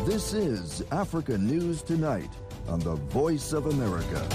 This is Africa News Tonight on the Voice of America.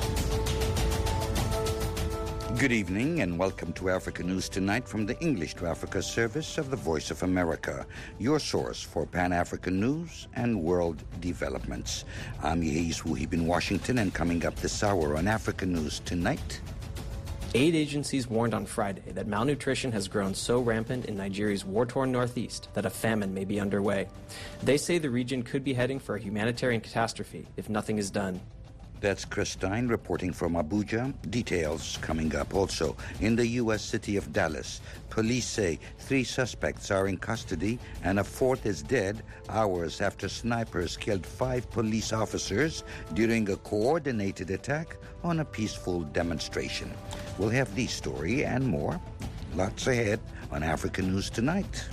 Good evening and welcome to Africa News Tonight from the English to Africa service of the Voice of America, your source for Pan-African news and world developments. I'm Yehis Wuhib in Washington, and coming up this hour on Africa News Tonight. Aid agencies warned on Friday that malnutrition has grown so rampant in Nigeria's war-torn northeast that a famine may be underway. They say the region could be heading for a humanitarian catastrophe if nothing is done. That's Chris Stein reporting from Abuja. Details coming up. Also, in the U.S. city of Dallas, police say 3 suspects are in custody and a 4th is dead hours after snipers killed 5 police officers during a coordinated attack on a peaceful demonstration. We'll have this story and more. Lots ahead on African News Tonight.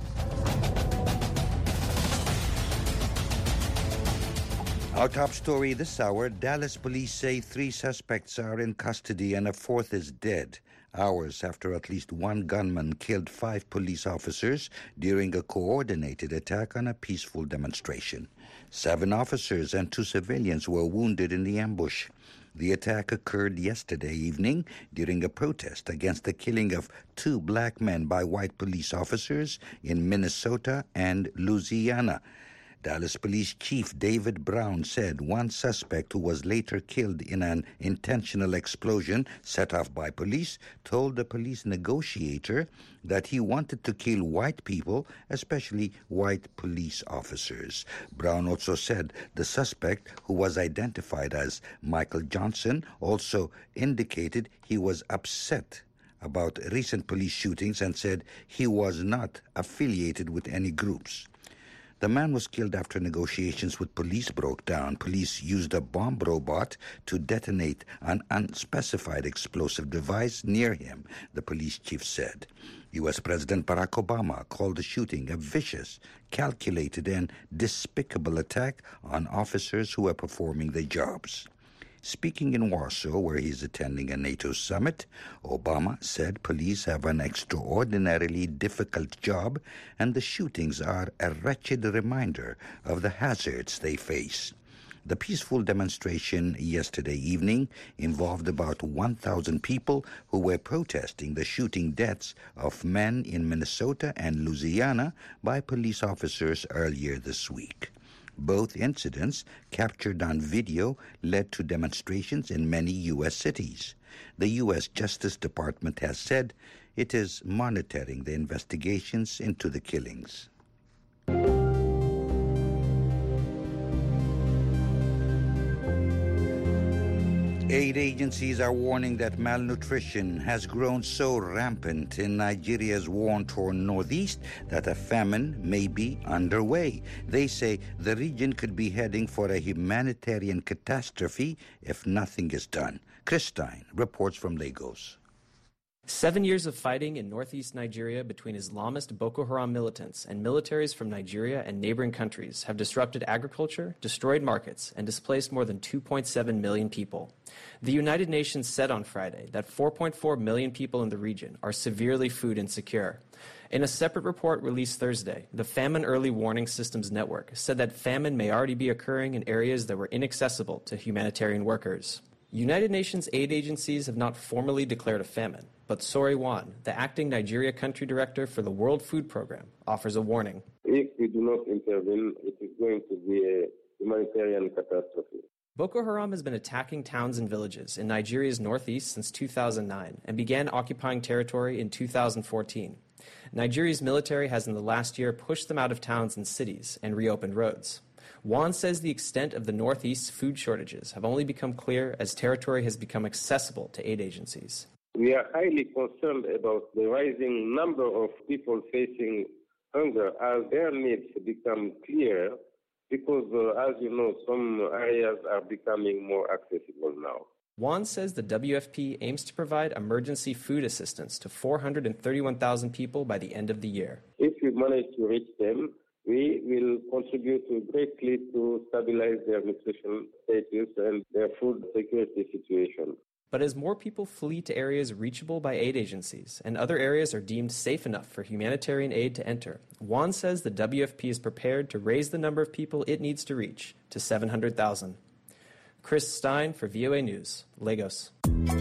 Our top story this hour, Dallas police say 3 suspects are in custody and a 4th is dead, hours after at least 1 gunman killed 5 police officers during a coordinated attack on a peaceful demonstration. 7 officers and 2 civilians were wounded in the ambush. The attack occurred yesterday evening during a protest against the killing of 2 black men by white police officers in Minnesota and Louisiana. Dallas Police Chief David Brown said 1 suspect who was later killed in an intentional explosion set off by police told the police negotiator that he wanted to kill white people, especially white police officers. Brown also said the suspect, who was identified as Michael Johnson, also indicated he was upset about recent police shootings and said he was not affiliated with any groups. The man was killed after negotiations with police broke down. Police used a bomb robot to detonate an unspecified explosive device near him, the police chief said. U.S. President Barack Obama called the shooting a vicious, calculated, and despicable attack on officers who are performing their jobs. Speaking in Warsaw, where he is attending a NATO summit, Obama said police have an extraordinarily difficult job and the shootings are a wretched reminder of the hazards they face. The peaceful demonstration yesterday evening involved about 1,000 people who were protesting the shooting deaths of men in Minnesota and Louisiana by police officers earlier this week. Both incidents, captured on video, led to demonstrations in many U.S. cities. The U.S. Justice Department has said it is monitoring the investigations into the killings. Aid agencies are warning that malnutrition has grown so rampant in Nigeria's war-torn northeast that a famine may be underway. They say the region could be heading for a humanitarian catastrophe if nothing is done. Chris Stein reports from Lagos. 7 years of fighting in northeast Nigeria between Islamist Boko Haram militants and militaries from Nigeria and neighboring countries have disrupted agriculture, destroyed markets, and displaced more than 2.7 million people. The United Nations said on Friday that 4.4 million people in the region are severely food insecure. In a separate report released Thursday, the Famine Early Warning Systems Network said that famine may already be occurring in areas that were inaccessible to humanitarian workers. United Nations aid agencies have not formally declared a famine, but Sori Wan, the acting Nigeria country director for the World Food Program, offers a warning. If we do not intervene, it is going to be a humanitarian catastrophe. Boko Haram has been attacking towns and villages in Nigeria's northeast since 2009 and began occupying territory in 2014. Nigeria's military has in the last year pushed them out of towns and cities and reopened roads. Wan says the extent of the Northeast's food shortages have only become clear as territory has become accessible to aid agencies. We are highly concerned about the rising number of people facing hunger as their needs become clearer because, as you know, some areas are becoming more accessible now. Wan says the WFP aims to provide emergency food assistance to 431,000 people by the end of the year. If we manage to reach them, we will contribute greatly to stabilize their nutrition status and their food security situation. But as more people flee to areas reachable by aid agencies and other areas are deemed safe enough for humanitarian aid to enter, Juan says the WFP is prepared to raise the number of people it needs to reach to 700,000. Chris Stein for VOA News, Lagos.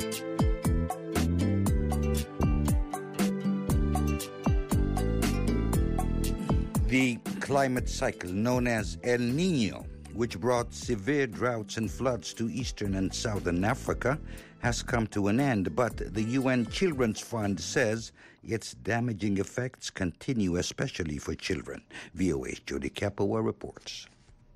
The climate cycle known as El Niño, which brought severe droughts and floods to eastern and southern Africa, has come to an end, but the UN Children's Fund says its damaging effects continue, especially for children. VOA's Jody Kapoor reports.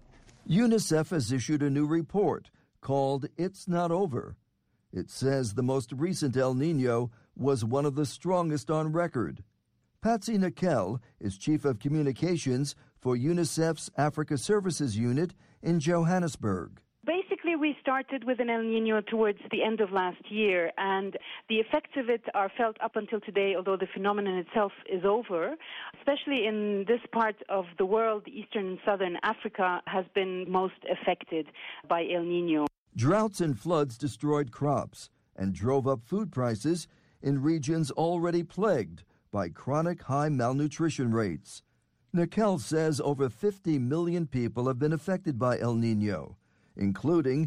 UNICEF has issued a new report called It's Not Over. It says the most recent El Niño was one of the strongest on record. Patsy Nikel is Chief of Communications for UNICEF's Africa Services Unit in Johannesburg. Basically, we started with an El Niño towards the end of last year, and the effects of it are felt up until today, although the phenomenon itself is over. Especially in this part of the world, eastern and southern Africa has been most affected by El Niño. Droughts and floods destroyed crops and drove up food prices in regions already plagued by chronic high malnutrition rates. Nikel says over 50 million people have been affected by El Niño, including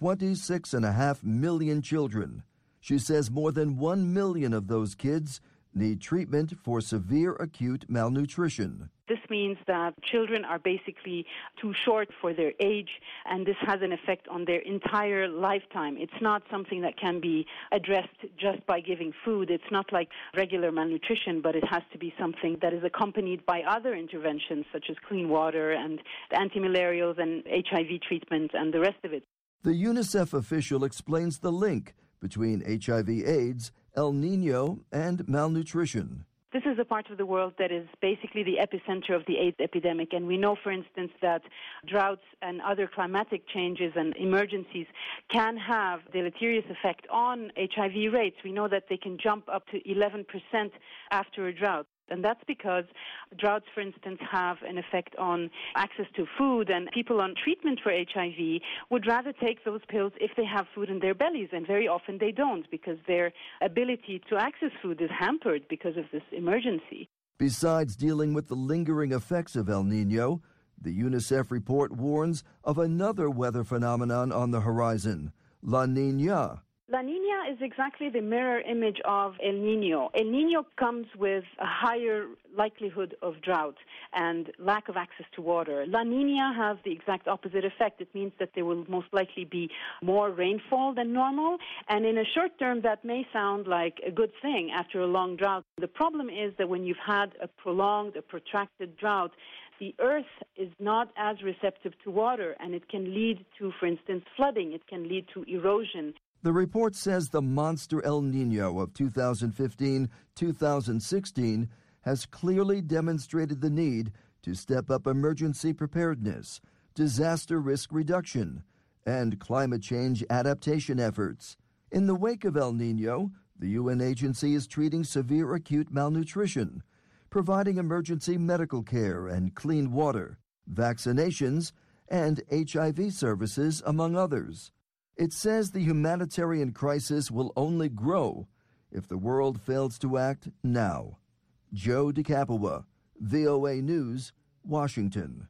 26.5 million children. She says more than 1 million of those kids need treatment for severe acute malnutrition. This means that children are basically too short for their age, and this has an effect on their entire lifetime. It's not something that can be addressed just by giving food. It's not like regular malnutrition, but it has to be something that is accompanied by other interventions, such as clean water and antimalarials and HIV treatment and the rest of it. The UNICEF official explains the link between HIV/AIDS, El Niño, and malnutrition. This is a part of the world that is basically the epicenter of the AIDS epidemic, and we know, for instance, that droughts and other climatic changes and emergencies can have deleterious effect on HIV rates. We know that they can jump up to 11% after a drought. And that's because droughts, for instance, have an effect on access to food, and people on treatment for HIV would rather take those pills if they have food in their bellies, and very often they don't because their ability to access food is hampered because of this emergency. Besides dealing with the lingering effects of El Niño, the UNICEF report warns of another weather phenomenon on the horizon, La Niña. La Niña is exactly the mirror image of El Niño. El Niño comes with a higher likelihood of drought and lack of access to water. La Niña has the exact opposite effect. It means that there will most likely be more rainfall than normal, and in a short term that may sound like a good thing after a long drought. The problem is that when you've had a protracted drought, the earth is not as receptive to water, and it can lead to, for instance, flooding. It can lead to erosion. The report says the monster El Niño of 2015-2016 has clearly demonstrated the need to step up emergency preparedness, disaster risk reduction, and climate change adaptation efforts. In the wake of El Niño, the UN agency is treating severe acute malnutrition, providing emergency medical care and clean water, vaccinations, and HIV services, among others. It says the humanitarian crisis will only grow if the world fails to act now. Joe DeCapua, VOA News, Washington.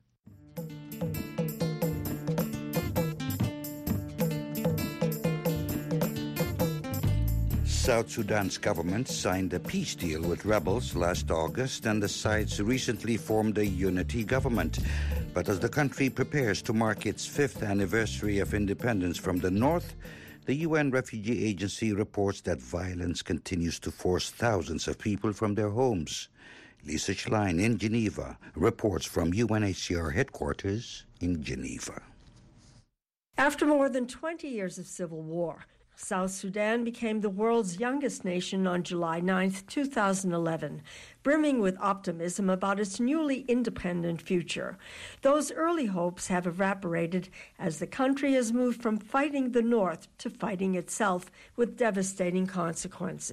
South Sudan's government signed a peace deal with rebels last August, and the sides recently formed a unity government. But as the country prepares to mark its 5th anniversary of independence from the north, the UN Refugee Agency reports that violence continues to force thousands of people from their homes. Lisa Schlein in Geneva reports from UNHCR headquarters in Geneva. After more than 20 years of civil war, South Sudan became the world's youngest nation on July 9, 2011, brimming with optimism about its newly independent future. Those early hopes have evaporated as the country has moved from fighting the North to fighting itself with devastating consequences.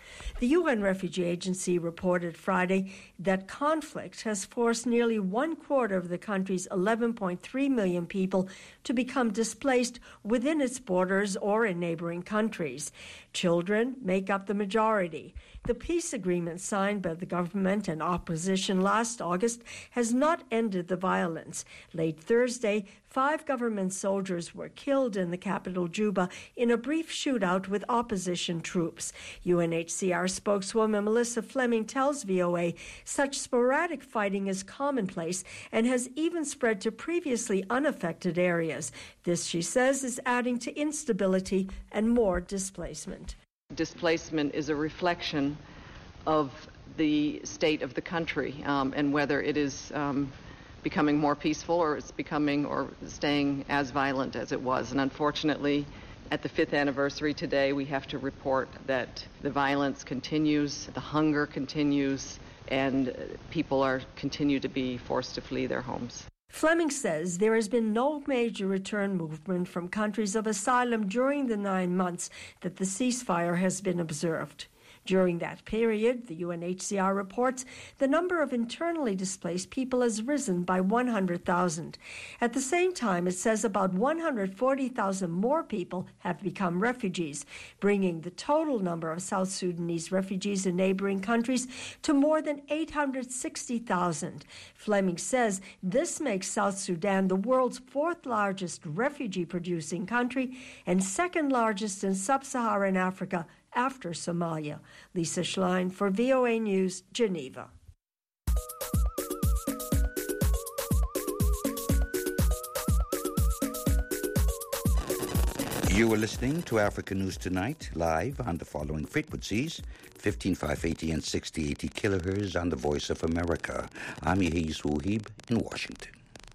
The UN Refugee Agency reported Friday that conflict has forced nearly 1/4 of the country's 11.3 million people to become displaced within its borders or in neighboring countries. Children make up the majority. The peace agreement signed by the government and opposition last August has not ended the violence. Late Thursday, 5 government soldiers were killed in the capital, Juba, in a brief shootout with opposition troops. UNHCR spokeswoman Melissa Fleming tells VOA such sporadic fighting is commonplace and has even spread to previously unaffected areas. This, she says, is adding to instability and more displacement. Displacement is a reflection of the state of the country and whether it is becoming more peaceful or it's becoming or staying as violent as it was. And unfortunately, at the 5th anniversary today, we have to report that the violence continues, the hunger continues, and people continue to be forced to flee their homes. Fleming says there has been no major return movement from countries of asylum during the 9 months that the ceasefire has been observed. During that period, the UNHCR reports the number of internally displaced people has risen by 100,000. At the same time, it says about 140,000 more people have become refugees, bringing the total number of South Sudanese refugees in neighboring countries to more than 860,000. Fleming says this makes South Sudan the world's 4th largest refugee-producing country and 2nd largest in sub-Saharan Africa, after Somalia. Lisa Schlein for VOA News, Geneva. You are listening to Africa News Tonight, live on the following frequencies: 15580 and 6080 kilohertz on the Voice of America. I'm Yehis Wuhib in Washington.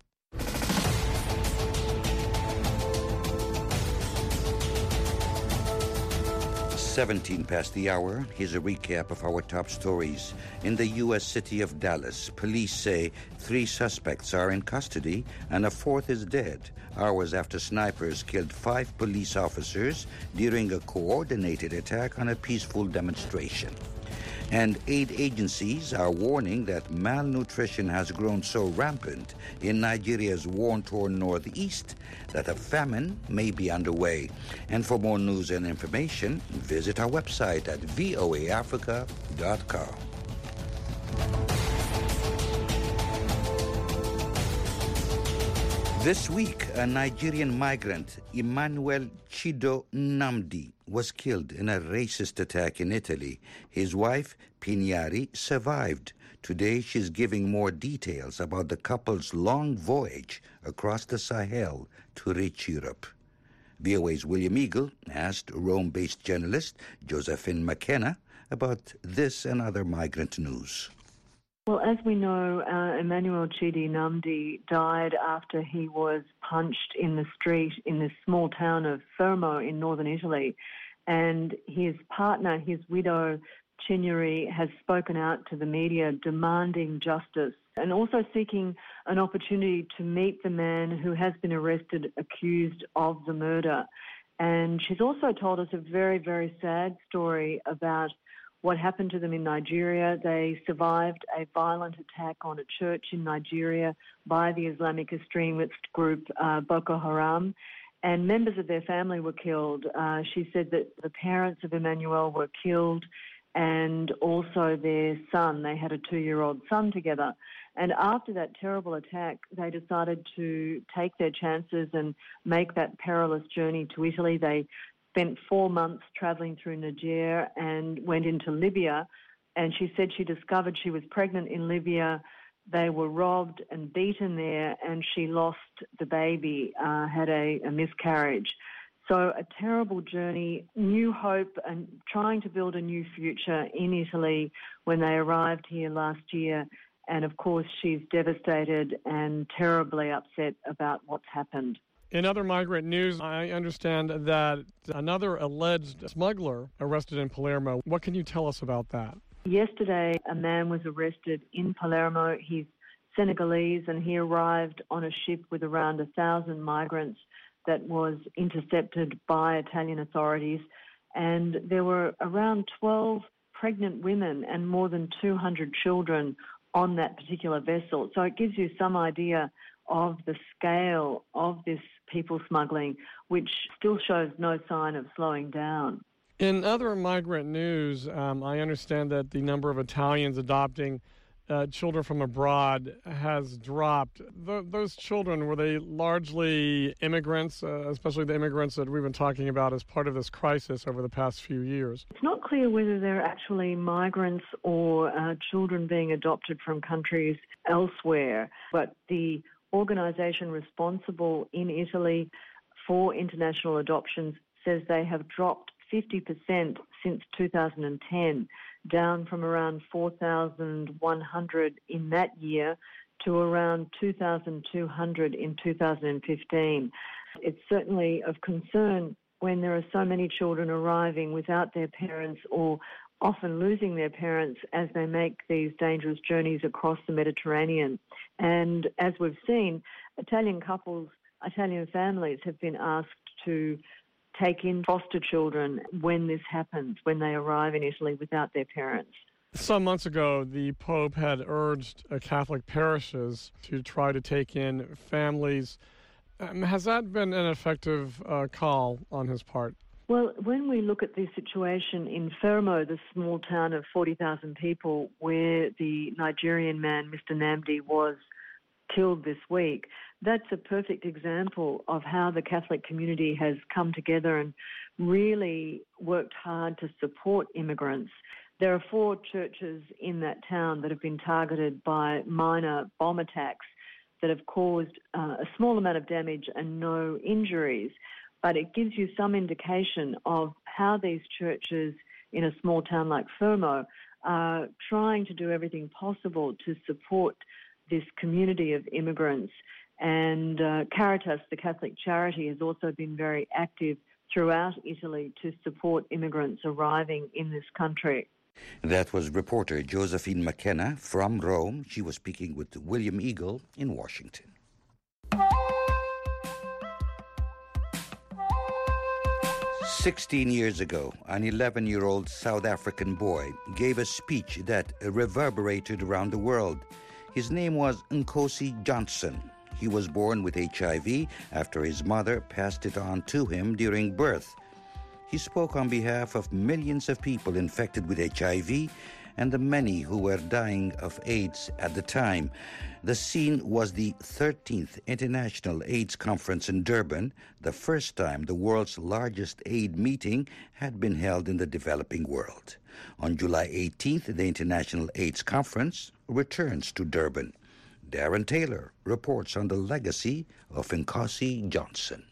17 past the hour. Here's a recap of our top stories. In the U.S. city of Dallas, police say 3 suspects are in custody and a 4th is dead, hours after snipers killed 5 police officers during a coordinated attack on a peaceful demonstration. And aid agencies are warning that malnutrition has grown so rampant in Nigeria's war-torn northeast that a famine may be underway. And for more news and information, visit our website at voaafrica.com. This week, a Nigerian migrant, Emmanuel Chido Nnamdi, was killed in a racist attack in Italy. His wife, Pinyari, survived. Today, she's giving more details about the couple's long voyage across the Sahel to reach Europe. VOA's William Eagle asked Rome-based journalist Josephine McKenna about this and other migrant news. Well, as we know, Emmanuel Chidi Nnamdi died after he was punched in the street in this small town of Fermo in northern Italy. And his partner, his widow, Chinyere, has spoken out to the media demanding justice and also seeking an opportunity to meet the man who has been arrested accused of the murder. And she's also told us a very, very sad story about what happened to them in Nigeria. They survived a violent attack on a church in Nigeria by the Islamic extremist group Boko Haram, and members of their family were killed. She said that the parents of Emmanuel were killed and also their son. They had a 2-year-old son together. And after that terrible attack, they decided to take their chances and make that perilous journey to Italy. They spent 4 months travelling through Niger and went into Libya. And she said she discovered she was pregnant in Libya. They were robbed and beaten there, and she lost the baby, had a miscarriage. So a terrible journey, new hope, and trying to build a new future in Italy when they arrived here last year. And of course, she's devastated and terribly upset about what's happened. In other migrant news, I understand that another alleged smuggler arrested in Palermo. What can you tell us about that? Yesterday, a man was arrested in Palermo. He's Senegalese, and he arrived on a ship with around 1,000 migrants that was intercepted by Italian authorities. And there were around 12 pregnant women and more than 200 children on that particular vessel. So it gives you some idea of the scale of this people smuggling, which still shows no sign of slowing down. In other migrant news, I understand that the number of Italians adopting children from abroad has dropped. Those children, were they largely immigrants, especially the immigrants that we've been talking about as part of this crisis over the past few years? It's not clear whether they're actually migrants or children being adopted from countries elsewhere, but the organisation responsible in Italy for international adoptions says they have dropped 50% since 2010, down from around 4,100 in that year to around 2,200 in 2015. It's certainly of concern when there are so many children arriving without their parents or often losing their parents as they make these dangerous journeys across the Mediterranean. And as we've seen, Italian families have been asked to take in foster children when this happens, when they arrive in Italy without their parents. Some months ago, the Pope had urged Catholic parishes to try to take in families. Has that been an effective call on his part? Well, when we look at the situation in Fermo, the small town of 40,000 people where the Nigerian man, Mr. Nnamdi, was killed this week, that's a perfect example of how the Catholic community has come together and really worked hard to support immigrants. There are 4 churches in that town that have been targeted by minor bomb attacks that have caused a small amount of damage and no injuries. But it gives you some indication of how these churches in a small town like Fermo are trying to do everything possible to support this community of immigrants. And Caritas, the Catholic charity, has also been very active throughout Italy to support immigrants arriving in this country. That was reporter Josephine McKenna from Rome. She was speaking with William Eagle in Washington. "16 years ago, an 11-year-old South African boy gave a speech that reverberated around the world. His name was Nkosi Johnson. He was born with HIV after his mother passed it on to him during birth. He spoke on behalf of millions of people infected with HIV and the many who were dying of AIDS at the time. The scene was the 13th International AIDS Conference in Durban, the first time the world's largest AIDS meeting had been held in the developing world. On July 18th, the International AIDS Conference returns to Durban. Darren Taylor reports on the legacy of Nkosi Johnson.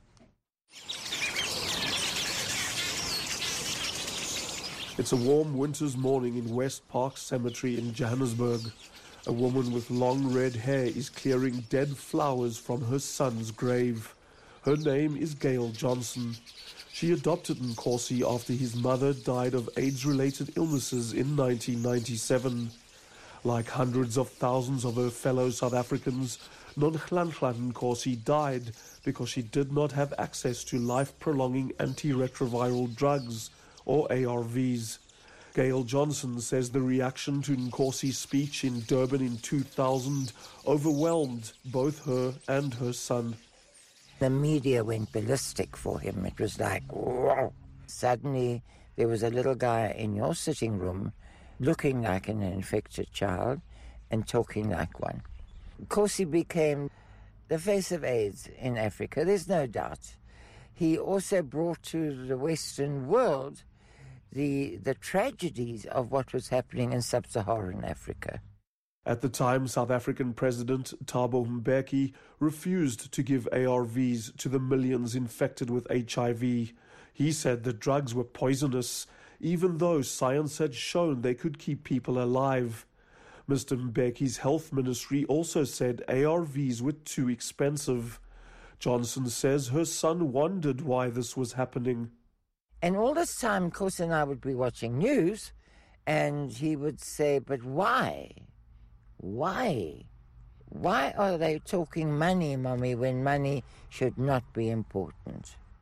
It's a warm winter's morning in West Park Cemetery in Johannesburg. A woman with long red hair is clearing dead flowers from her son's grave. Her name is Gail Johnson. She adopted Nkosi after his mother died of AIDS-related illnesses in 1997. Like hundreds of thousands of her fellow South Africans, Nonhlanhla Nkosi died because she did not have access to life-prolonging antiretroviral drugs, or ARVs. Gail Johnson says the reaction to Nkosi's speech in Durban in 2000 overwhelmed both her and her son. The media went ballistic for him. It was like, whoa. Suddenly there was a little guy in your sitting room looking like an infected child and talking like one. Nkosi became the face of AIDS in Africa, there's no doubt. He also brought to the Western world the tragedies of what was happening in sub-Saharan Africa. At the time, South African President Thabo Mbeki refused to give ARVs to the millions infected with HIV. He said the drugs were poisonous, even though science had shown they could keep people alive. Mr. Mbeki's health ministry also said ARVs were too expensive. Johnson says her son wondered why this was happening. And all this time, Nkosi and I would be watching news, and he would say, but why? Why? Why are they talking money, Mommy, when money should not be important?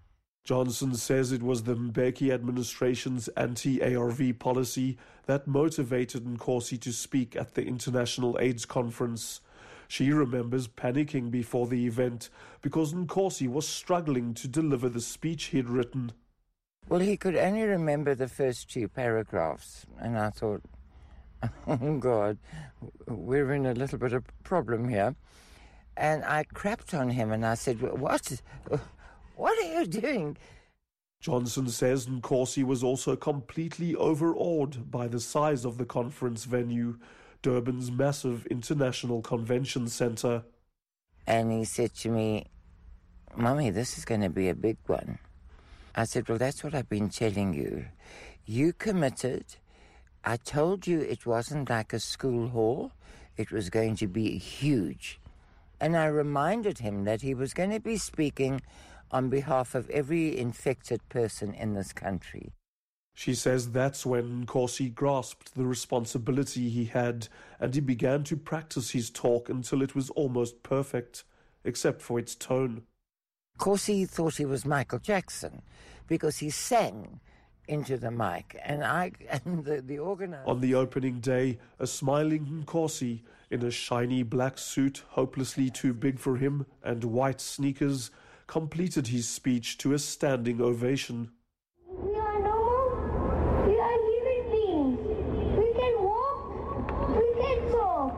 Johnson says it was the Mbeki administration's anti-ARV policy that motivated Nkosi to speak at the International AIDS Conference. She remembers panicking before the event because Nkosi was struggling to deliver the speech he'd written. Well, he could only remember the first 2 paragraphs, and I thought, oh, God, we're in a little bit of problem here. And I crapped on him, and I said, What are you doing? Johnson says Nkosi was also completely overawed by the size of the conference venue, Durban's massive international convention centre. And he said to me, Mummy, this is going to be a big one. I said, well, that's what I've been telling you. You committed. I told you it wasn't like a school hall. It was going to be huge. And I reminded him that he was going to be speaking on behalf of every infected person in this country. She says that's when Nkosi grasped the responsibility he had, and he began to practice his talk until it was almost perfect, except for its tone. Nkosi thought he was Michael Jackson because he sang into the mic, and the organizer... On the opening day, a smiling Nkosi in a shiny black suit, hopelessly too big for him, and white sneakers, completed his speech to a standing ovation. We are normal. We are human beings. We can walk. We can talk.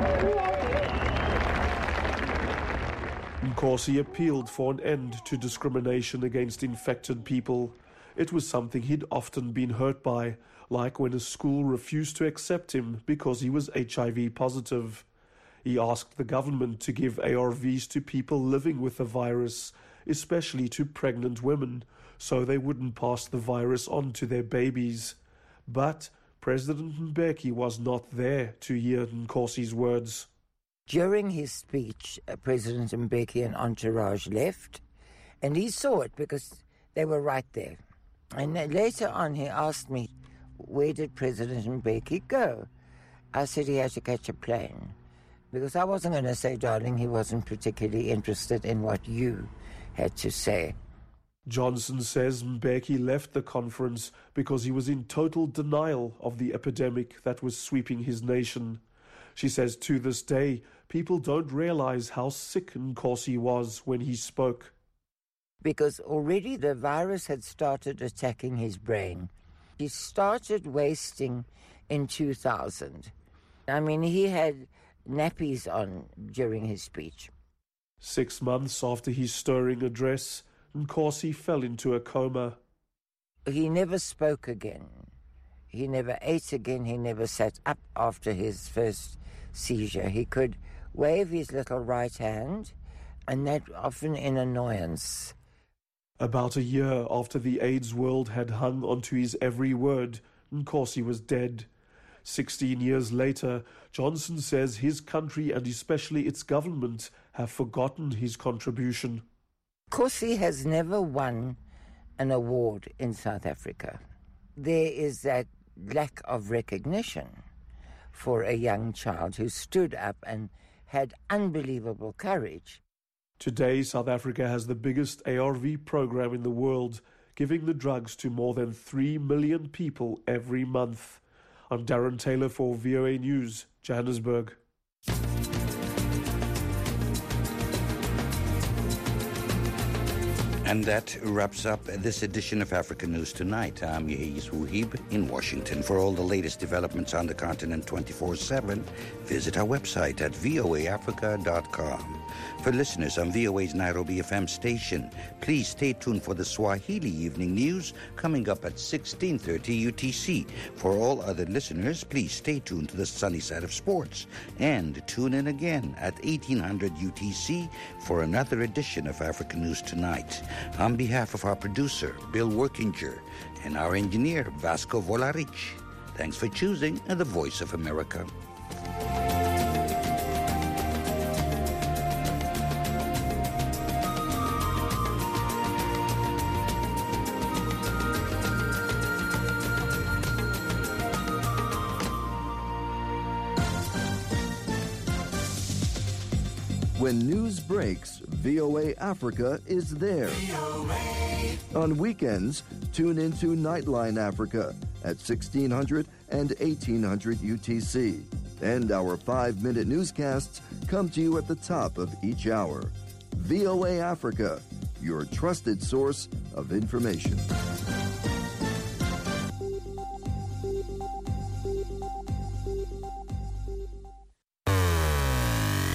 Nkosi appealed for an end to discrimination against infected people. It was something he'd often been hurt by, like when a school refused to accept him because he was HIV positive. He asked the government to give ARVs to people living with the virus, especially to pregnant women, so they wouldn't pass the virus on to their babies. But President Mbeki was not there to hear Nkosi's words. During his speech, President Mbeki and entourage left, and he saw it because they were right there. And later on he asked me, where did President Mbeki go? I said he had to catch a plane. Because I wasn't going to say, darling, he wasn't particularly interested in what you had to say. Johnson says Mbeki left the conference because he was in total denial of the epidemic that was sweeping his nation. She says to this day, people don't realize how sick Nkosi was when he spoke. Because already the virus had started attacking his brain. He started wasting in 2000. I mean, he had nappies on during his speech. 6 months after his stirring address, Nkosi fell into a coma. He never spoke again. He never ate again. He never sat up after his first seizure. He could wave his little right hand, and that often in annoyance. About a year after the AIDS world had hung onto his every word, Nkosi was dead. 16 years later, Johnson says his country and especially its government have forgotten his contribution. Nkosi has never won an award in South Africa. There is that lack of recognition for a young child who stood up and had unbelievable courage. Today, South Africa has the biggest ARV program in the world, giving the drugs to more than 3 million people every month. I'm Darren Taylor for VOA News, Johannesburg. And that wraps up this edition of Africa News Tonight. I'm Yehis Wuhib in Washington. For all the latest developments on the continent 24/7, visit our website at voaafrica.com. For listeners on VOA's Nairobi FM station, please stay tuned for the Swahili Evening News coming up at 16:30 UTC. For all other listeners, please stay tuned to the sunny side of sports and tune in again at 1800 UTC for another edition of Africa News Tonight. On behalf of our producer, Bill Workinger, and our engineer, Vasco Volarich, thanks for choosing the Voice of America. When news breaks, VOA Africa is there. On weekends, tune into Nightline Africa at 1600 and 1800 UTC. And our 5-minute newscasts come to you at the top of each hour. VOA Africa, your trusted source of information.